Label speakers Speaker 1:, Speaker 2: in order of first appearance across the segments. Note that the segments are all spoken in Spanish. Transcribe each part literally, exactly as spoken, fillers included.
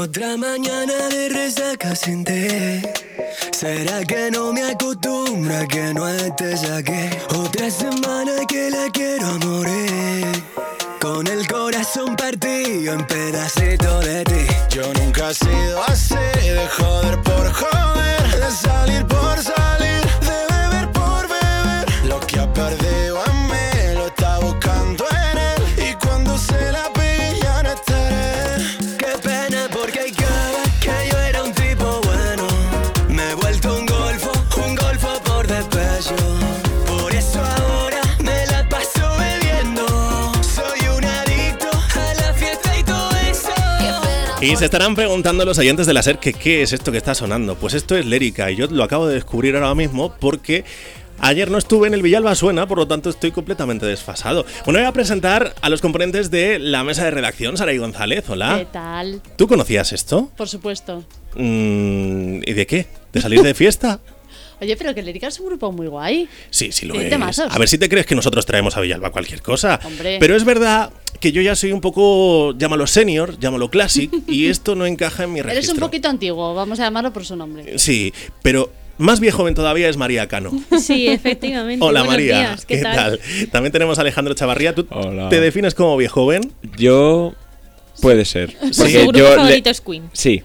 Speaker 1: Otra mañana de resaca sin ti. ¿Será que no me acostumbro a que no estés aquí? Otra semana que la quiero a morir, con el corazón partido en pedacitos de ti. Yo nunca he sido así, de joder por joder, de salir por salir, de beber por beber. Lo que ha perdido a mí lo está buscando en él, y cuando se la pille ya no estaré. Qué pena porque cada vez que yo era un tipo bueno, me he vuelto un golfo, un golfo por despecho. Por eso ahora me la paso bebiendo, soy un adicto a la fiesta y todo eso.
Speaker 2: Y se estarán preguntando los oyentes de la SER que qué es esto que está sonando. Pues esto es Lérica, y yo lo acabo de descubrir ahora mismo porque ayer no estuve en el Villalba Suena, por lo tanto estoy completamente desfasado. Bueno, voy a presentar a los componentes de la mesa de redacción. Saray González, hola.
Speaker 3: ¿Qué tal?
Speaker 2: ¿Tú conocías esto?
Speaker 3: Por supuesto.
Speaker 2: Mm, ¿Y de qué? ¿De salir de fiesta?
Speaker 3: Oye, pero que Lérica es un grupo muy guay.
Speaker 2: Sí, sí lo
Speaker 3: Tiene
Speaker 2: es.
Speaker 3: temazos.
Speaker 2: A ver si te crees que nosotros traemos a Villalba cualquier cosa.
Speaker 3: Hombre.
Speaker 2: Pero es verdad que yo ya soy un poco, llámalo senior, llámalo classic, y esto no encaja en mi registro.
Speaker 3: Eres un poquito antiguo, vamos a llamarlo por su nombre.
Speaker 2: Sí, pero más viejo joven todavía es María Cano.
Speaker 4: Sí, efectivamente.
Speaker 2: Hola
Speaker 4: Buenos
Speaker 2: María,
Speaker 4: días, ¿qué,
Speaker 2: ¿qué
Speaker 4: tal?
Speaker 2: tal? También tenemos a Alejandro Chavarría. ¿Tú
Speaker 5: Hola.
Speaker 2: te defines como viejo joven?
Speaker 5: Yo... Puede ser.
Speaker 4: Pues
Speaker 2: Sí,
Speaker 4: su grupo
Speaker 5: yo
Speaker 4: favorito
Speaker 5: le-
Speaker 4: es Queen.
Speaker 5: Sí.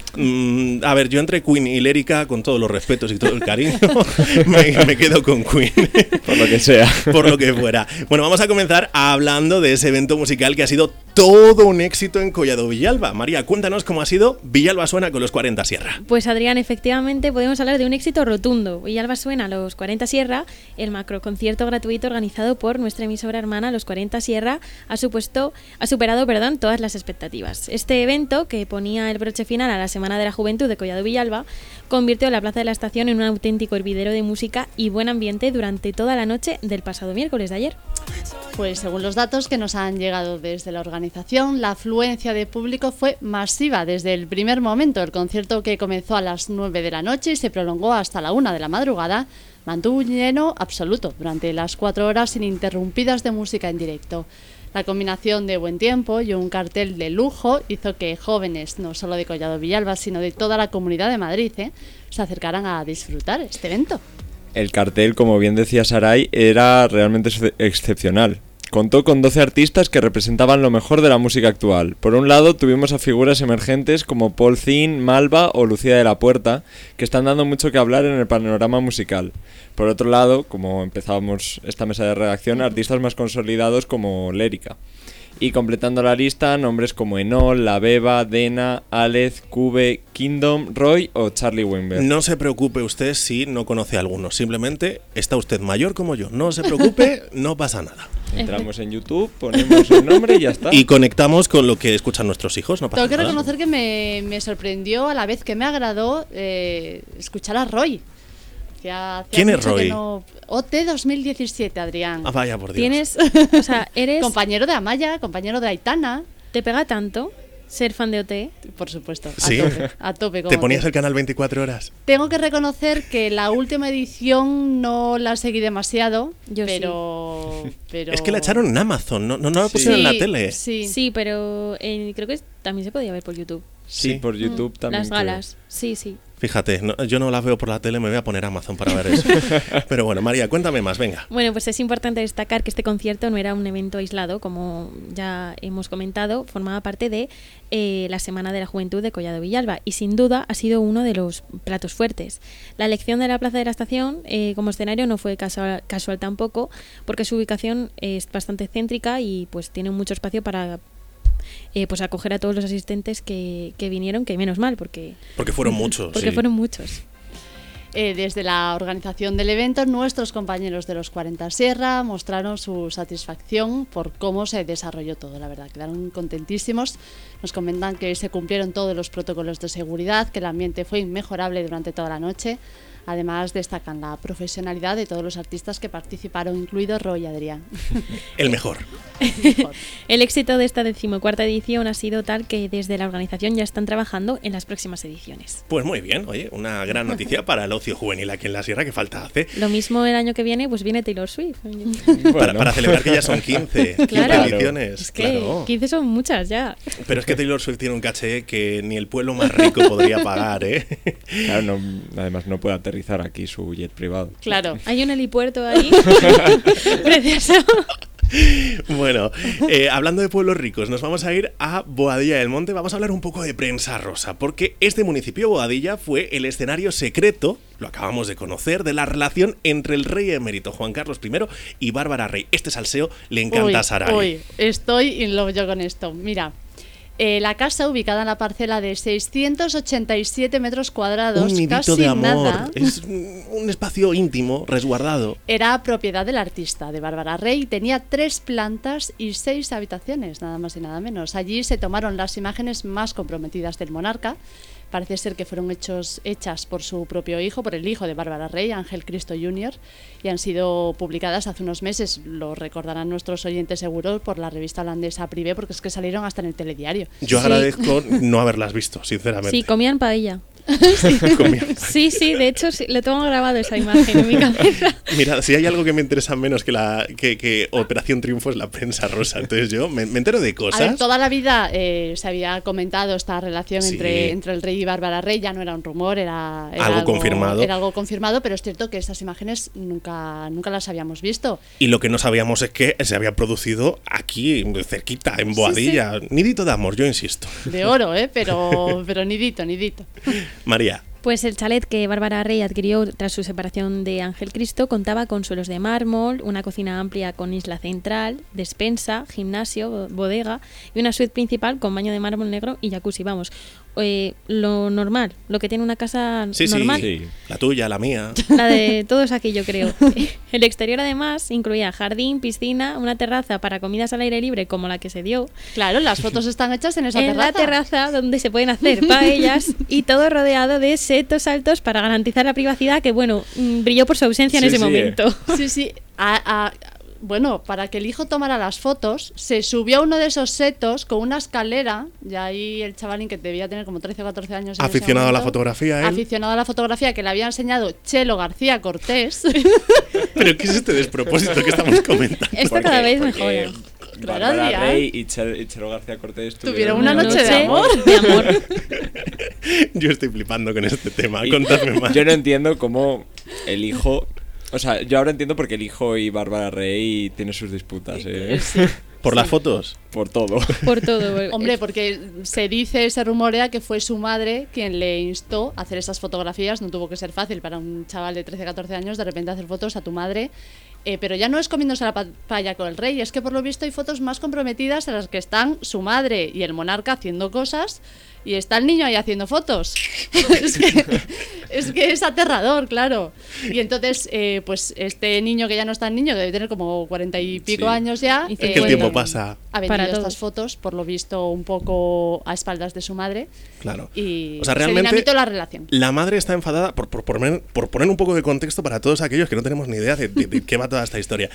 Speaker 2: Mm, a ver, yo entre Queen y Lérica, con todos los respetos y todo el cariño, me, me quedo con Queen.
Speaker 5: Por lo que sea.
Speaker 2: Por lo que fuera. Bueno, vamos a comenzar hablando de ese evento musical que ha sido todo un éxito en Collado Villalba. María, cuéntanos cómo ha sido Villalba Suena con los cuarenta Sierra.
Speaker 4: Pues Adrián, efectivamente podemos hablar de un éxito rotundo. Villalba Suena a los cuarenta Sierra, el macroconcierto gratuito organizado por nuestra emisora hermana Los cuarenta Sierra, ha supuesto, ha superado, perdón, todas las expectativas. Este evento, que ponía el broche final a la Semana de la Juventud de Collado Villalba, convirtió la Plaza de la Estación en un auténtico hervidero de música y buen ambiente durante toda la noche del pasado miércoles de ayer.
Speaker 3: Pues según los datos que nos han llegado desde la organización, la afluencia de público fue masiva desde el primer momento. El concierto, que comenzó a las nueve de la noche y se prolongó hasta la una de la madrugada, mantuvo un lleno absoluto durante las cuatro horas ininterrumpidas de música en directo. La combinación de buen tiempo y un cartel de lujo hizo que jóvenes, no solo de Collado Villalba, sino de toda la Comunidad de Madrid, ¿eh? se acercaran a disfrutar este evento.
Speaker 5: El cartel, como bien decía Saray, era realmente ex- excepcional. Contó con doce artistas que representaban lo mejor de la música actual. Por un lado, tuvimos a figuras emergentes como Paul Zin, Malva o Lucía de la Puerta, que están dando mucho que hablar en el panorama musical. Por otro lado, como empezábamos esta mesa de redacción, artistas más consolidados como Lérica. Y completando la lista, nombres como Enol, La Beba, Dena, Alez, Cube, Kingdom, Roy o Charlie Wimber.
Speaker 2: No se preocupe usted si no conoce a alguno. Simplemente está usted mayor como yo. No se preocupe, no pasa nada.
Speaker 5: Entramos en YouTube, ponemos el nombre y ya está.
Speaker 2: Y conectamos con lo que escuchan nuestros hijos. No pasa
Speaker 3: Tengo que
Speaker 2: nada.
Speaker 3: reconocer que me, me sorprendió a la vez que me agradó eh, escuchar a Roy. Hacía- hacía
Speaker 2: ¿Quién es
Speaker 3: mucho que
Speaker 2: Roy?
Speaker 3: no- O T dos mil diecisiete, Adrián.
Speaker 2: Ah, vaya por Dios.
Speaker 4: Tienes, o sea, eres,
Speaker 3: Compañero de Amaya, compañero de Aitana,
Speaker 4: te pega tanto ser fan de O T.
Speaker 3: por supuesto. A
Speaker 2: Sí.
Speaker 3: tope, a tope.
Speaker 2: ¿Te
Speaker 3: como
Speaker 2: ponías
Speaker 3: que-
Speaker 2: el canal veinticuatro horas?
Speaker 3: Tengo que reconocer que la última edición no la seguí demasiado,
Speaker 4: Yo sí.
Speaker 3: pero, pero...
Speaker 2: Es que la echaron en Amazon, no, no, no la
Speaker 5: Sí.
Speaker 2: pusieron en la
Speaker 3: Sí,
Speaker 2: tele.
Speaker 3: Sí,
Speaker 4: Sí, pero eh, creo que también se podía ver por YouTube.
Speaker 5: Sí,
Speaker 2: Sí.
Speaker 5: por YouTube también.
Speaker 4: Las
Speaker 5: creo.
Speaker 4: galas, sí, sí.
Speaker 2: Fíjate, no- yo no las veo por la tele, me voy a poner Amazon para ver eso. Pero bueno, María, cuéntame más, venga.
Speaker 4: Bueno, pues es importante destacar que este concierto no era un evento aislado, como ya hemos comentado, formaba parte de eh, la Semana de la Juventud de Collado Villalba y sin duda ha sido uno de los platos fuertes. La elección de la Plaza de la Estación eh, como escenario no fue casual, casual tampoco, porque su ubicación es bastante céntrica y pues tiene mucho espacio para eh, pues acoger a todos los asistentes que, que vinieron, que menos mal, porque,
Speaker 2: Porque fueron muchos.
Speaker 4: porque
Speaker 2: sí.
Speaker 4: fueron muchos.
Speaker 3: Eh, desde la organización del evento, nuestros compañeros de los cuarenta Sierra mostraron su satisfacción por cómo se desarrolló todo, la verdad, quedaron contentísimos. Nos comentan que se cumplieron todos los protocolos de seguridad, que el ambiente fue inmejorable durante toda la noche. Además, destacan la profesionalidad de todos los artistas que participaron, incluido Roy y Adrián.
Speaker 2: El mejor.
Speaker 4: El éxito de esta decimocuarta edición ha sido tal que desde la organización ya están trabajando en las próximas ediciones.
Speaker 2: Pues muy bien, oye, una gran noticia para el ocio juvenil aquí en la sierra, que falta hace.
Speaker 4: Lo mismo el año que viene, pues viene Taylor Swift.
Speaker 5: Bueno.
Speaker 2: Para, para celebrar que ya son quince,
Speaker 4: Claro.
Speaker 2: quince ediciones.
Speaker 4: Es que
Speaker 2: Claro.
Speaker 4: quince son muchas ya.
Speaker 2: Pero es que Taylor Swift tiene un caché que ni el pueblo más rico podría pagar, ¿eh?
Speaker 5: Claro, no, además no puede aterrizar aquí su jet privado.
Speaker 3: Claro.
Speaker 4: Hay un helipuerto ahí. Precioso.
Speaker 2: Bueno, eh, hablando de pueblos ricos, nos vamos a ir a Boadilla del Monte. Vamos a hablar un poco de prensa rosa, porque este municipio, Boadilla, fue el escenario secreto, lo acabamos de conocer, de la relación entre el rey emérito Juan Carlos primero y Bárbara Rey. Este salseo le encanta
Speaker 3: Uy,
Speaker 2: a Saray.
Speaker 3: uy, estoy in love yo con esto. Mira, eh, la casa, ubicada en la parcela de seiscientos ochenta y siete metros cuadrados,
Speaker 2: Un nidito
Speaker 3: casi
Speaker 2: de amor.
Speaker 3: nada,
Speaker 2: Es un espacio íntimo, resguardado.
Speaker 3: era propiedad del artista, de Bárbara Rey. Tenía tres plantas y seis habitaciones, nada más y nada menos. Allí se tomaron las imágenes más comprometidas del monarca. Parece ser que fueron hechos, hechas por su propio hijo, por el hijo de Bárbara Rey, Ángel Cristo junior, y han sido publicadas hace unos meses, lo recordarán nuestros oyentes seguro, por la revista holandesa Privé, porque es que salieron hasta en el telediario.
Speaker 2: Yo
Speaker 4: Sí.
Speaker 2: agradezco no haberlas visto, sinceramente.
Speaker 4: Sí, comían paella.
Speaker 2: Comía-
Speaker 4: Sí, sí, de hecho sí, le tengo grabado esa imagen en mi cabeza.
Speaker 2: Mira, si hay algo que me interesa menos que la que, que Operación Triunfo es la prensa rosa. Entonces yo me, me entero de
Speaker 3: A
Speaker 2: cosas.
Speaker 3: ver, toda la vida eh, se había comentado esta relación
Speaker 2: Sí.
Speaker 3: entre, entre el rey y Bárbara Rey, ya no era un rumor, era, era
Speaker 2: Algo confirmado.
Speaker 3: Era algo confirmado, pero es cierto que esas imágenes nunca, nunca las habíamos visto.
Speaker 2: Y lo que no sabíamos es que se había producido aquí, cerquita, en Boadilla. Nidito de amor, yo insisto.
Speaker 3: De oro, ¿eh? Pero, pero nidito, nidito.
Speaker 2: María.
Speaker 4: Pues el chalet que Bárbara Rey adquirió tras su separación de Ángel Cristo contaba con suelos de mármol, una cocina amplia con isla central, despensa, gimnasio, bodega y una suite principal con baño de mármol negro y jacuzzi. Vamos, eh, lo normal, lo que tiene una casa
Speaker 2: Sí, sí,
Speaker 4: normal.
Speaker 5: Sí.
Speaker 2: La tuya, la mía.
Speaker 4: La de todos aquí, yo creo. El exterior, además, incluía jardín, piscina, una terraza para comidas al aire libre como la que se dio,
Speaker 3: Claro, las fotos están hechas en esa
Speaker 4: en
Speaker 3: terraza.
Speaker 4: la terraza donde se pueden hacer paellas y todo rodeado de setos altos para garantizar la privacidad que, bueno, mm, brilló por su ausencia en
Speaker 5: Sí,
Speaker 4: ese
Speaker 5: sí,
Speaker 4: momento.
Speaker 3: Sí, sí. A- a- bueno, para que el hijo tomara las fotos, se subió a uno de esos setos con una escalera, y ahí el chavalín que debía tener como trece o catorce años. en ese
Speaker 2: Aficionado a la
Speaker 3: momento,
Speaker 2: fotografía, ¿eh?
Speaker 3: Aficionado a la fotografía, que le había enseñado Chelo García Cortés.
Speaker 2: Pero ¿qué es este despropósito que estamos comentando?
Speaker 4: Esto
Speaker 5: Porque-
Speaker 4: cada vez
Speaker 5: porque
Speaker 4: mejora.
Speaker 3: Claro,
Speaker 2: ¿eh?
Speaker 5: Bárbara
Speaker 3: Adrián.
Speaker 5: Rey y Chel- y Chelo García Cortés
Speaker 3: Tuvieron una noche de amor.
Speaker 4: De amor.
Speaker 2: Yo estoy flipando con este tema.
Speaker 5: Y
Speaker 2: Contadme más.
Speaker 5: Yo no entiendo cómo el hijo... O sea, yo ahora entiendo por qué el hijo y Bárbara Rey tienen sus disputas, ¿eh?
Speaker 2: ¿Por las fotos?
Speaker 5: Por todo.
Speaker 4: Por todo.
Speaker 3: Hombre, porque se dice, se rumorea que fue su madre quien le instó a hacer esas fotografías. No tuvo que ser fácil para un chaval de trece, catorce años de repente hacer fotos a tu madre. Eh, pero ya no es comiéndose la papaya con el rey, es que por lo visto hay fotos más comprometidas en las que están su madre y el monarca haciendo cosas y está el niño ahí haciendo fotos. es, que, es que es aterrador, claro. Y entonces, eh, pues este niño que ya no es tan niño, que debe tener como cuarenta y pico
Speaker 5: Sí.
Speaker 3: años ya,
Speaker 4: Y
Speaker 3: eh,
Speaker 2: Es que el tiempo pasa.
Speaker 3: ha vendido
Speaker 4: Para
Speaker 3: estas
Speaker 4: todos.
Speaker 3: fotos, por lo visto, un poco a espaldas de su madre
Speaker 2: Claro.
Speaker 3: y
Speaker 2: O sea,
Speaker 3: se
Speaker 2: realmente
Speaker 3: dinamitó la relación.
Speaker 2: la madre está enfadada por, por, poner, por poner un poco de contexto para todos aquellos que no tenemos ni idea de, de- de qué va toda esta historia.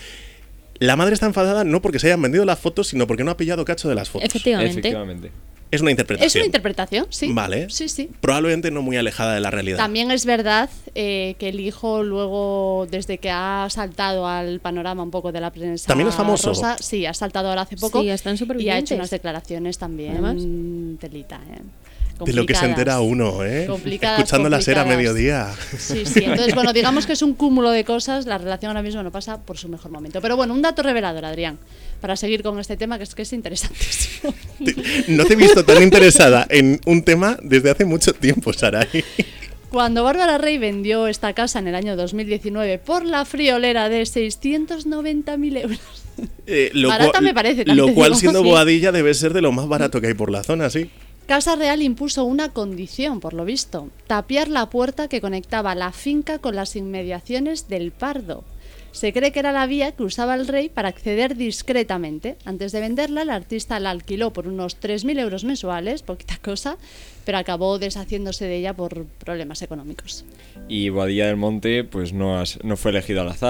Speaker 2: La madre está enfadada no porque se hayan vendido las fotos, sino porque no ha pillado cacho de las fotos.
Speaker 4: Efectivamente.
Speaker 5: Efectivamente.
Speaker 2: Es una interpretación.
Speaker 3: Es una interpretación, sí.
Speaker 2: Vale.
Speaker 3: Sí, sí.
Speaker 2: Probablemente no muy alejada de la realidad.
Speaker 3: También es verdad eh, que el hijo luego, desde que ha saltado al panorama un poco de la prensa
Speaker 2: También es famoso.
Speaker 3: rosa, sí, ha saltado ahora hace poco
Speaker 4: Sí, hasta en
Speaker 3: y ha
Speaker 4: Supervivientes.
Speaker 3: hecho unas declaraciones también
Speaker 4: Además.
Speaker 3: telita, ¿eh?
Speaker 2: De lo que se entera
Speaker 3: Complicadas.
Speaker 2: uno, ¿eh?
Speaker 3: Complicadas,
Speaker 2: Escuchando la SER a
Speaker 3: complicadas.
Speaker 2: mediodía.
Speaker 3: Sí, sí. Entonces, bueno, digamos que es un cúmulo de cosas. La relación ahora mismo no pasa por su mejor momento. Pero bueno, un dato revelador, Adrián, para seguir con este tema que es que es interesantísimo.
Speaker 2: No te he visto tan interesada en un tema desde hace mucho tiempo, Saray.
Speaker 3: Cuando Bárbara Rey vendió esta casa en el año dos mil diecinueve por la friolera de seiscientos noventa mil euros.
Speaker 2: Eh, lo
Speaker 3: Barata
Speaker 2: cual-
Speaker 3: me parece, también
Speaker 2: Lo
Speaker 3: te
Speaker 2: cual,
Speaker 3: digo,
Speaker 2: siendo
Speaker 3: sí.
Speaker 2: Boadilla, debe ser de lo más barato que hay por la zona, sí.
Speaker 3: Casa Real impuso una condición, por lo visto, tapiar la puerta que conectaba la finca con las inmediaciones del Pardo. Se cree que era la vía que usaba el rey para acceder discretamente. Antes de venderla, el artista la alquiló por unos tres mil euros mensuales, poquita cosa, pero acabó deshaciéndose de ella por problemas económicos.
Speaker 5: Y Boadilla del Monte, pues no, has- no fue elegido al azar.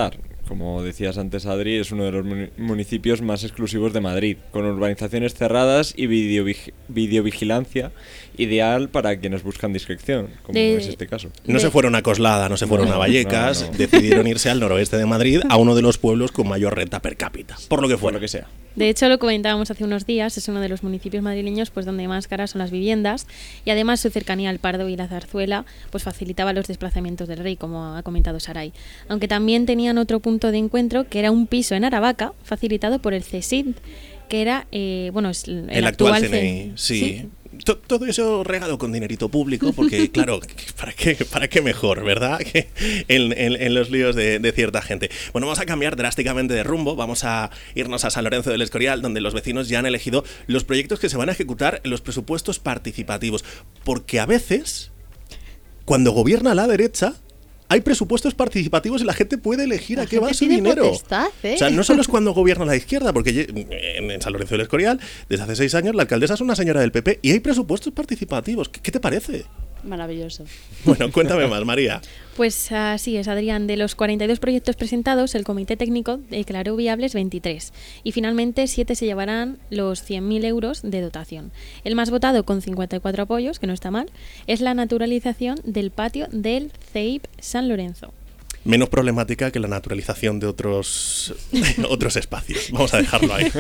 Speaker 5: Como decías antes, Adri, es uno de los mun- municipios más exclusivos de Madrid, con urbanizaciones cerradas y videovig- videovigilancia, ideal para quienes buscan discreción, como
Speaker 4: De-
Speaker 5: es este caso.
Speaker 2: No
Speaker 4: De-
Speaker 2: se fueron a Coslada, no se fueron
Speaker 5: No,
Speaker 2: a Vallecas,
Speaker 5: no, no.
Speaker 2: decidieron irse al noroeste de Madrid, a uno de los pueblos con mayor renta per cápita, por lo que
Speaker 5: Por
Speaker 2: fuera.
Speaker 5: lo que sea.
Speaker 4: De hecho, lo comentábamos hace unos días, es uno de los municipios madrileños pues donde más caras son las viviendas y además su cercanía al Pardo y la Zarzuela pues facilitaba los desplazamientos del rey, como ha comentado Saray. Aunque también tenían otro punto de encuentro, que era un piso en Aravaca, facilitado por el CSID, que era, eh, bueno, es el,
Speaker 2: El, actual,
Speaker 4: C-
Speaker 2: C N I, sí. To- Todo eso regado con dinerito público, porque claro, ¿para qué, para qué mejor, verdad? Que en, en- en los líos de, de cierta gente. Bueno, vamos a cambiar drásticamente de rumbo, vamos a irnos a San Lorenzo del Escorial, donde los vecinos ya han elegido los proyectos que se van a ejecutar en los presupuestos participativos. Porque a veces, cuando gobierna la derecha, hay presupuestos participativos y la gente puede elegir
Speaker 3: La
Speaker 2: a qué va
Speaker 3: gente
Speaker 2: su
Speaker 3: tiene
Speaker 2: dinero.
Speaker 3: potestad, ¿eh?
Speaker 2: O sea, no solo es cuando gobierna la izquierda, porque ye- en, en San Lorenzo del Escorial, desde hace seis años, la alcaldesa es una señora del P P y hay presupuestos participativos. ¿Qué, qué te parece?
Speaker 3: Maravilloso.
Speaker 2: Bueno, cuéntame más, María.
Speaker 4: Pues así es, Adrián. De los cuarenta y dos proyectos presentados, el Comité Técnico declaró viables veintitrés y finalmente siete se llevarán los cien mil euros de dotación. El más votado, con cincuenta y cuatro apoyos, que no está mal, es la naturalización del patio del C E I P San Lorenzo.
Speaker 2: Menos problemática que la naturalización de otros, otros espacios. Vamos a dejarlo ahí.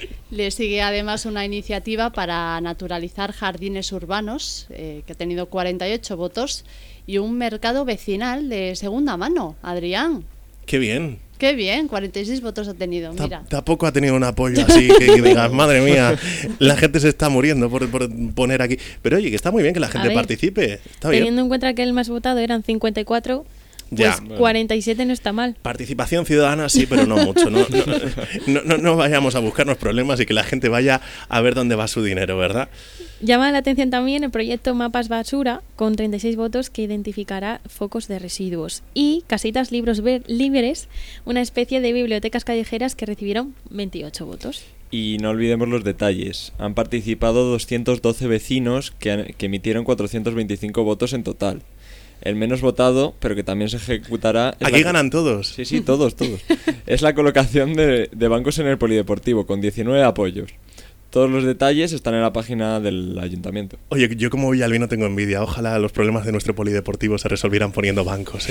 Speaker 3: Le sigue además una iniciativa para naturalizar jardines urbanos, eh, que ha tenido cuarenta y ocho votos, y un mercado vecinal de segunda mano, Adrián.
Speaker 2: Qué bien.
Speaker 3: Qué bien, cuarenta y seis votos ha tenido,
Speaker 2: Ta-
Speaker 3: mira.
Speaker 2: Tampoco ha tenido un apoyo así que, que digas, madre mía, la gente se está muriendo por, por poner aquí. Pero oye, que está muy bien que la gente
Speaker 4: ver,
Speaker 2: participe. Está bien.
Speaker 4: Teniendo en cuenta que el más votado eran cincuenta y cuatro, pues
Speaker 2: Ya.
Speaker 4: cuarenta y siete no está mal.
Speaker 2: Participación ciudadana sí, pero no mucho. No, no, no, no- no vayamos a buscarnos problemas y que la gente vaya a ver dónde va su dinero, ¿verdad?
Speaker 4: Llama la atención también el proyecto Mapas Basura, con treinta y seis votos, que identificará focos de residuos. Y Casitas Libros Ver- Libres, una especie de bibliotecas callejeras que recibieron veintiocho votos.
Speaker 5: Y no olvidemos los detalles. Han participado doscientos doce vecinos que, han- que emitieron cuatrocientos veinticinco votos en total. El menos votado, pero que también se ejecutará... es
Speaker 2: Aquí
Speaker 5: la-
Speaker 2: ganan todos.
Speaker 5: Sí, sí, todos, todos. Es la colocación de, de bancos en el polideportivo, con diecinueve apoyos. Todos los detalles están en la página del ayuntamiento.
Speaker 2: Oye, yo como Villalbino tengo envidia. Ojalá los problemas de nuestro polideportivo se resolvieran poniendo bancos. ¿eh?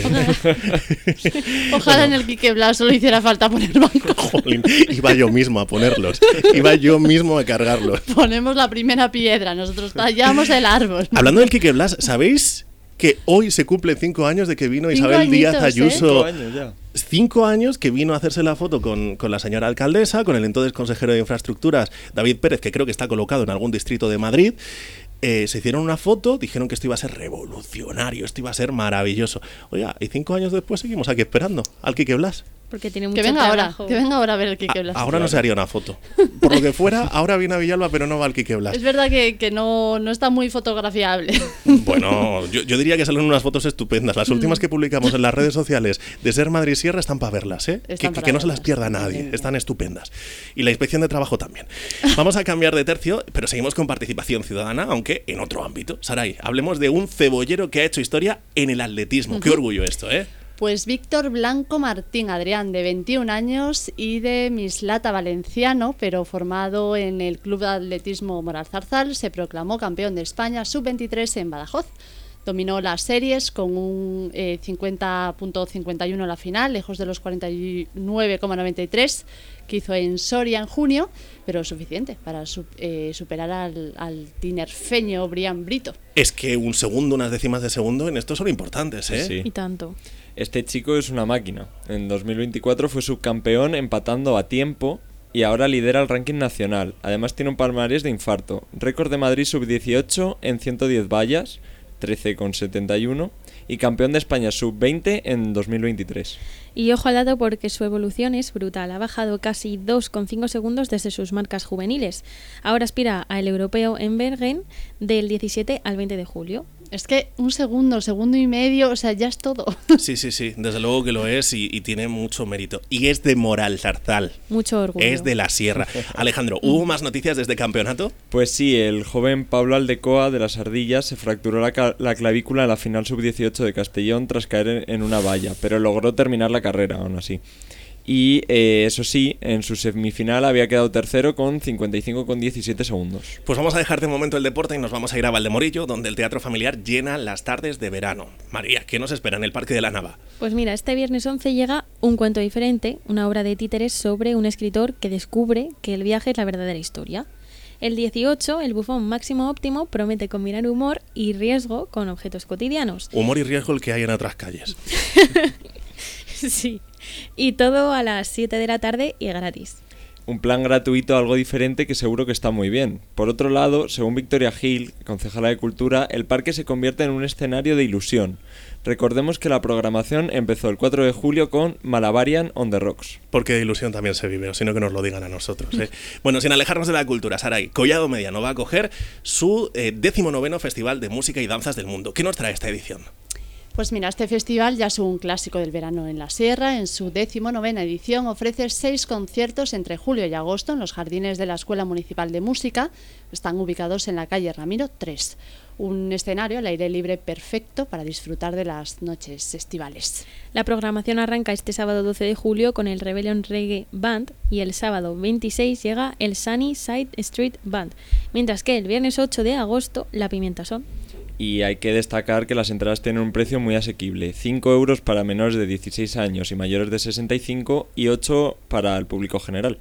Speaker 3: Ojalá en el Quique Blas solo hiciera falta poner banco.
Speaker 2: Jolín, iba yo mismo a ponerlos. Iba yo mismo a cargarlos.
Speaker 3: Ponemos la primera piedra, nosotros tallamos el árbol.
Speaker 2: Hablando del Quique Blas, ¿sabéis que hoy se cumplen cinco años de que vino
Speaker 3: Cinco
Speaker 2: Isabel Díaz
Speaker 3: añitos, ¿eh?
Speaker 2: Ayuso?
Speaker 5: Cinco años ya.
Speaker 2: Cinco años que vino a hacerse la foto con, con la señora alcaldesa, con el entonces consejero de Infraestructuras, David Pérez, que creo que está colocado en algún distrito de Madrid. Eh, se hicieron una foto, dijeron que esto iba a ser revolucionario, esto iba a ser maravilloso. Oiga, y cinco años después seguimos aquí esperando al Quique Blas.
Speaker 4: Porque tiene mucho
Speaker 3: Que venga ahora,
Speaker 4: trabajo.
Speaker 3: que venga ahora a ver el Quique
Speaker 2: A-
Speaker 3: Blas.
Speaker 2: ahora no se haría una foto. Por lo que fuera, ahora viene a Villalba, pero no va al Quique Blas.
Speaker 3: Es verdad que, que no, no está muy fotografiable.
Speaker 2: Bueno, yo, yo diría que salen unas fotos estupendas. Las últimas que publicamos en las redes sociales de Ser Madrid Sierra están para verlas, ¿eh? Que,
Speaker 3: Están
Speaker 2: que-
Speaker 3: para
Speaker 2: que no se las
Speaker 3: verlas.
Speaker 2: pierda nadie. Están estupendas. Y la inspección de trabajo también. Vamos a cambiar de tercio, pero seguimos con participación ciudadana, aunque en otro ámbito. Saray, hablemos de un cebollero que ha hecho historia en el atletismo. Qué orgullo esto, ¿eh?
Speaker 3: Pues Víctor Blanco Martín, Adrián, de veintiún años y de Mislata Valenciano, pero formado en el Club de Atletismo Moral Zarzal, se proclamó campeón de España sub veintitrés en Badajoz. Dominó las series con un eh, cincuenta punto cincuenta y uno en la final, lejos de los cuarenta y nueve coma noventa y tres que hizo en Soria en junio, pero suficiente para su- eh, superar al, al tinerfeño Brian Brito.
Speaker 2: Es que un segundo, unas décimas de segundo en esto son importantes, ¿eh?
Speaker 5: Sí.
Speaker 4: Y tanto.
Speaker 5: Este chico es una máquina. En dos mil veinticuatro fue subcampeón empatando a tiempo y ahora lidera el ranking nacional. Además tiene un palmarés de infarto. Récord de Madrid sub dieciocho en ciento diez vallas, trece coma setenta y uno, y campeón de España sub veinte en dos mil veintitrés.
Speaker 4: Y ojo al dato porque su evolución es brutal. Ha bajado casi dos coma cinco segundos desde sus marcas juveniles. Ahora aspira al europeo en Bergen del diecisiete al veinte de julio.
Speaker 3: Es que un segundo, segundo y medio, o sea, ya es todo.
Speaker 2: Sí, sí, sí, desde luego que lo es y, y tiene mucho mérito. Y es de Moral Zarzal.
Speaker 4: Mucho orgullo.
Speaker 2: Es de la Sierra. Alejandro, ¿hubo más noticias de este campeonato?
Speaker 5: Pues sí, el joven Pablo Aldecoa de las Ardillas se fracturó la, ca- la clavícula en la final sub dieciocho de Castellón tras caer en, en una valla, pero logró terminar la carrera aún así. Y eh, eso sí, en su semifinal había quedado tercero con cincuenta y cinco coma diecisiete segundos.
Speaker 2: Pues vamos a dejar de momento el deporte y nos vamos a ir a Valdemorillo, donde el teatro familiar llena las tardes de verano. María, ¿qué nos espera en el Parque de la Nava?
Speaker 4: Pues mira, este viernes once llega Un cuento diferente, una obra de títeres sobre un escritor que descubre que el viaje es la verdadera historia. El dieciocho, el bufón Máximo Óptimo promete combinar humor y riesgo con objetos cotidianos.
Speaker 2: Humor y riesgo el que hay en otras calles.
Speaker 4: Sí. Y todo a las siete de la tarde y gratis.
Speaker 5: Un plan gratuito, algo diferente que seguro que está muy bien. Por otro lado, según Victoria Gil, concejala de Cultura, el parque se convierte en un escenario de ilusión. Recordemos que la programación empezó el cuatro de julio con Malavarian on the Rocks.
Speaker 2: Porque de ilusión también se vive, o sino que nos lo digan a nosotros, ¿eh? Bueno, sin alejarnos de la cultura, Saray, Collado Mediano va a acoger su eh, décimo noveno Festival de Música y Danzas del Mundo. ¿Qué nos trae esta edición?
Speaker 3: Pues mira, este festival ya es un clásico del verano en la Sierra. En su decimonovena edición ofrece seis conciertos entre julio y agosto en los jardines de la Escuela Municipal de Música. Están ubicados en la calle Ramiro tres. Un escenario al aire libre perfecto para disfrutar de las noches estivales.
Speaker 4: La programación arranca este sábado doce de julio con el Rebellion Reggae Band y el sábado veintiséis llega el Sunny Side Street Band, mientras que el viernes ocho de agosto la Pimienta Son.
Speaker 5: Y hay que destacar que las entradas tienen un precio muy asequible, cinco euros para menores de dieciséis años y mayores de sesenta y cinco y ocho para el público general.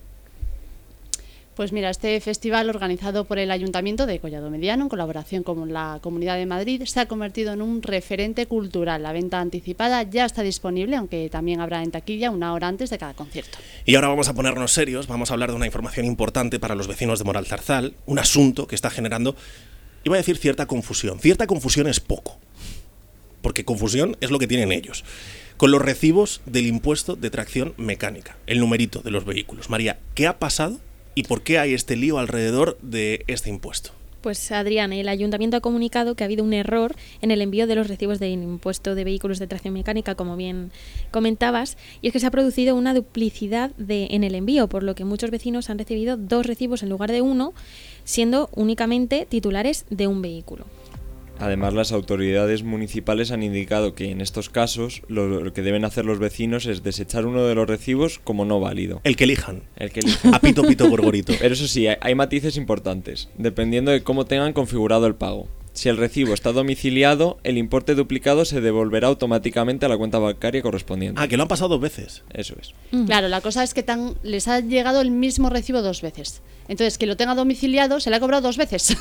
Speaker 3: Pues mira, este festival organizado por el Ayuntamiento de Collado Mediano en colaboración con la Comunidad de Madrid se ha convertido en un referente cultural. La venta anticipada ya está disponible, aunque también habrá en taquilla una hora antes de cada concierto.
Speaker 2: Y ahora vamos a ponernos serios, vamos a hablar de una información importante para los vecinos de Moralzarzal, un asunto que está generando, iba a decir cierta confusión. Cierta confusión es poco, porque confusión es lo que tienen ellos. Con los recibos del impuesto de tracción mecánica, el numerito de los vehículos. María, ¿qué ha pasado y por qué hay este lío alrededor de este impuesto?
Speaker 4: Pues Adrián, el Ayuntamiento ha comunicado que ha habido un error en el envío de los recibos del impuesto de vehículos de tracción mecánica, como bien comentabas, y es que se ha producido una duplicidad de, en el envío, por lo que muchos vecinos han recibido dos recibos en lugar de uno, siendo únicamente titulares de un vehículo.
Speaker 5: Además, las autoridades municipales han indicado que en estos casos lo, lo que deben hacer los vecinos es desechar uno de los recibos como no válido.
Speaker 2: El que elijan.
Speaker 5: El que elijan.
Speaker 2: A pito, pito, gorgorito.
Speaker 5: Pero eso sí, hay, hay matices importantes, dependiendo de cómo tengan configurado el pago. Si el recibo está domiciliado, el importe duplicado se devolverá automáticamente a la cuenta bancaria correspondiente.
Speaker 2: Ah, que lo han pasado dos veces.
Speaker 5: Eso es.
Speaker 4: Mm.
Speaker 3: Claro, la cosa es que tan, les ha llegado el mismo recibo dos veces. Entonces, que lo tenga domiciliado se le ha cobrado dos veces.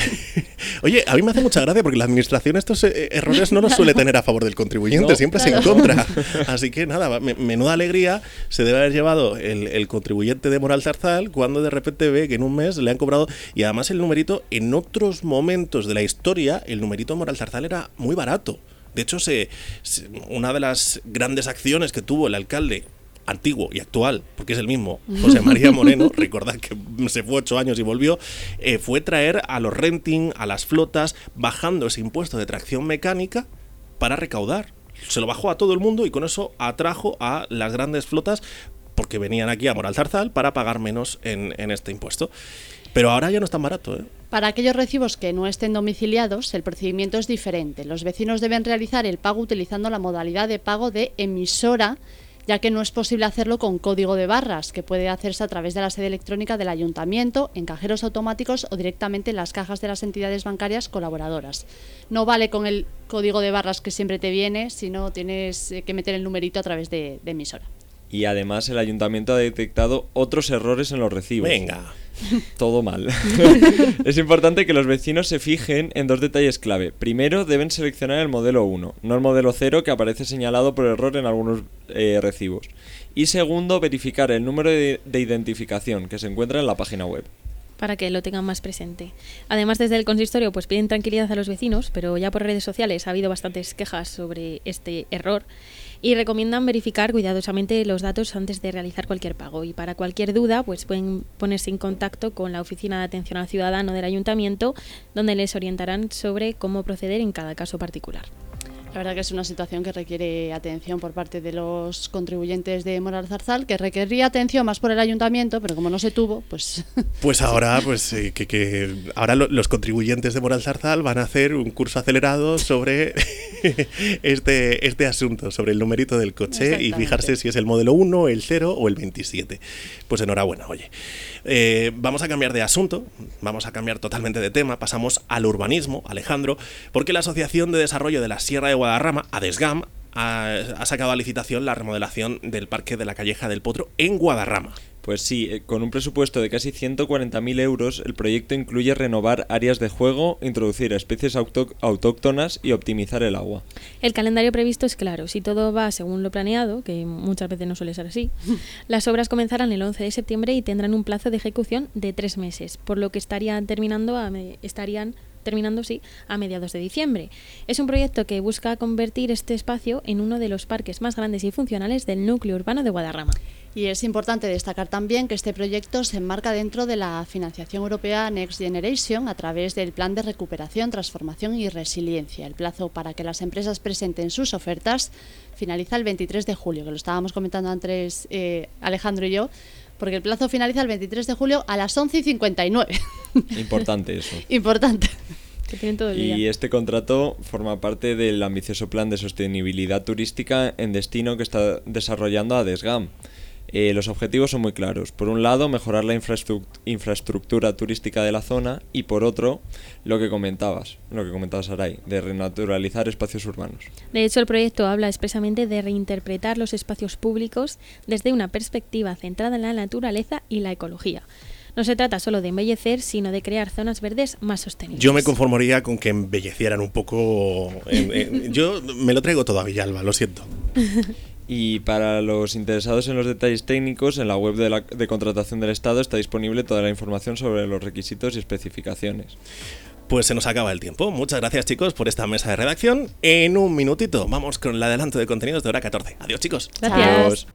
Speaker 2: Oye, a mí me hace mucha gracia porque la administración estos eh, errores no los suele tener a favor del contribuyente,
Speaker 5: No.
Speaker 2: siempre
Speaker 3: Claro.
Speaker 2: es en contra. Así que nada, me- menuda alegría se debe haber llevado el, el contribuyente de Moralzarzal cuando de repente ve que en un mes le han cobrado, y además el numerito en otros momentos de la historia, el numerito de Moralzarzal era muy barato. De hecho, se, se- una de las grandes acciones que tuvo el alcalde antiguo y actual, porque es el mismo, José María Moreno, recordad que se fue ocho años y volvió, eh, fue traer a los renting, a las flotas, bajando ese impuesto de tracción mecánica para recaudar. Se lo bajó a todo el mundo y con eso atrajo a las grandes flotas porque venían aquí a Moralzarzal para pagar menos en, en este impuesto. Pero ahora ya no es tan barato, ¿eh?
Speaker 3: Para aquellos recibos que no estén domiciliados, el procedimiento es diferente. Los vecinos deben realizar el pago utilizando la modalidad de pago de emisora, ya que no es posible hacerlo con código de barras, que puede hacerse a través de la sede electrónica del ayuntamiento, en cajeros automáticos o directamente en las cajas de las entidades bancarias colaboradoras. No vale con el código de barras que siempre te viene, sino tienes eh, que meter el numerito a través de, de emisora.
Speaker 5: Y además el ayuntamiento ha detectado otros errores en los recibos.
Speaker 2: Venga.
Speaker 5: Todo mal. Es importante que los vecinos se fijen en dos detalles clave. Primero, deben seleccionar el modelo uno, no el modelo cero que aparece señalado por error en algunos eh, recibos. Y segundo, verificar el número de, de identificación que se encuentra en la página web.
Speaker 4: Para que lo tengan más presente. Además, desde el consistorio pues piden tranquilidad a los vecinos, pero ya por redes sociales ha habido bastantes quejas sobre este error y recomiendan verificar cuidadosamente los datos antes de realizar cualquier pago. Y para cualquier duda, pues pueden ponerse en contacto con la Oficina de Atención al Ciudadano del Ayuntamiento, donde les orientarán sobre cómo proceder en cada caso particular.
Speaker 3: La verdad que es una situación que requiere atención por parte de los contribuyentes de Moralzarzal, que requería atención más por el ayuntamiento, pero como no se tuvo, pues...
Speaker 2: Pues ahora, pues eh, que, que ahora lo- los contribuyentes de Moralzarzal van a hacer un curso acelerado sobre este, este asunto sobre el numerito del coche y
Speaker 3: Exactamente.
Speaker 2: fijarse si es el modelo uno, el cero o el veintisiete. Pues enhorabuena, oye. Eh, vamos a cambiar de asunto, vamos a cambiar totalmente de tema, pasamos al urbanismo, Alejandro, porque la Asociación de Desarrollo de la Sierra de Guadarrama, ADESGAM, ha, ha sacado a licitación la remodelación del Parque de la Calleja del Potro en Guadarrama.
Speaker 5: Pues sí, eh, con un presupuesto de casi ciento cuarenta mil euros, el proyecto incluye renovar áreas de juego, introducir especies auto- autóctonas y optimizar el agua.
Speaker 4: El calendario previsto es claro, si todo va según lo planeado, que muchas veces no suele ser así, las obras comenzarán el once de septiembre y tendrán un plazo de ejecución de tres meses, por lo que estarían terminando a me- estarían terminando sí, a mediados de diciembre. Es un proyecto que busca convertir este espacio en uno de los parques más grandes y funcionales del núcleo urbano de Guadarrama.
Speaker 3: Y es importante destacar también que este proyecto se enmarca dentro de la financiación europea Next Generation a través del Plan de Recuperación, Transformación y Resiliencia. El plazo para que las empresas presenten sus ofertas finaliza el veintitrés de julio, que lo estábamos comentando antes eh, Alejandro y yo, porque el plazo finaliza el veintitrés de julio a las once y cincuenta y nueve.
Speaker 5: Importante eso.
Speaker 3: Importante.
Speaker 4: Que tienen todo el
Speaker 5: Y
Speaker 4: día.
Speaker 5: este contrato forma parte del ambicioso plan de sostenibilidad turística en destino que está desarrollando ADESGAM. Eh, los objetivos son muy claros. Por un lado, mejorar la infraestru- infraestructura turística de la zona y por otro, lo que comentabas, lo que comentabas, Saray, de renaturalizar espacios urbanos.
Speaker 4: De hecho, el proyecto habla expresamente de reinterpretar los espacios públicos desde una perspectiva centrada en la naturaleza y la ecología. No se trata solo de embellecer, sino de crear zonas verdes más sostenibles.
Speaker 2: Yo me conformaría con que embellecieran un poco... en- en- yo me lo traigo todo a Villalba, lo siento.
Speaker 5: Y para los interesados en los detalles técnicos, en la web de, la, de contratación del Estado está disponible toda la información sobre los requisitos y especificaciones.
Speaker 2: Pues se nos acaba el tiempo. Muchas gracias, chicos, por esta mesa de redacción. En un minutito vamos con el adelanto de contenidos de hora catorce. Adiós, chicos.
Speaker 4: Gracias.
Speaker 5: Adiós.